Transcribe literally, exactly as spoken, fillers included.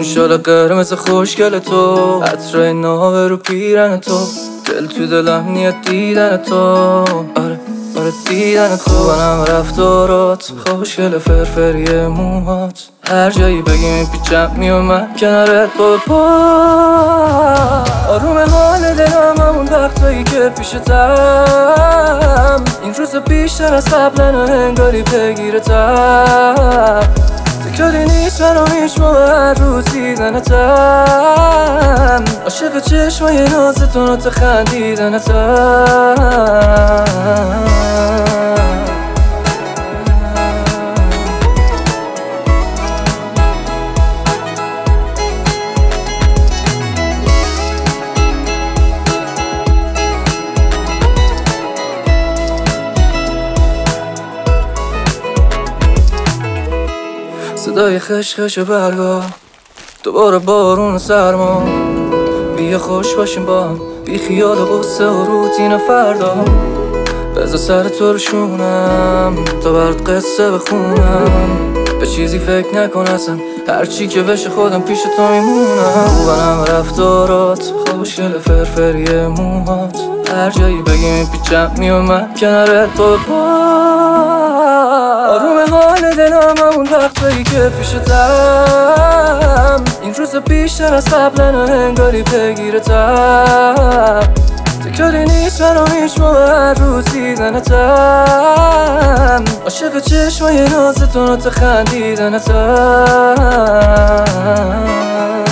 شال قرمز خوشگل تو، عطر ناوه رو پیرن تو، دل تو دلم نیت دیدن تو. آره آره دیدن تو، خوبنم رفتارات، خوشگل فرفری موهات، هر جایی بگی میپیچم میومد کنارت با پا. آروم حال دلم همون وقتایی که پیشتم، این روز بیشتر از قبلن و انگاری پیگیرتم. تکراری نیست برام هیچ موقع هر روز دیدنتم، عاشق چشمای نازتون و تخندیدنتم. صدای خشخش برگا، دوباره بارون و سرما، بیا خوش باشیم با هم، بی خیال غصه و روتین فردا. بذار سر تو رو شونم تا برات قصه بخونم، به چیزی فکر نکن اصلا، هرچی که بشه خودم پیش تو میمونم. خوبنم رفتارات، خوشگل فرفری موهات، هر جایی بگی میپیچم میومد کنارت با پا. آروم حال دلم همون وقتایی که پیشتم، این روز بیشتر از قبلن و انگاری پیگیرتم. تکراری نیست برام هیچ موقع هر روز دیدنتم، عاشق چشمای نازتون و تخندیدنتم.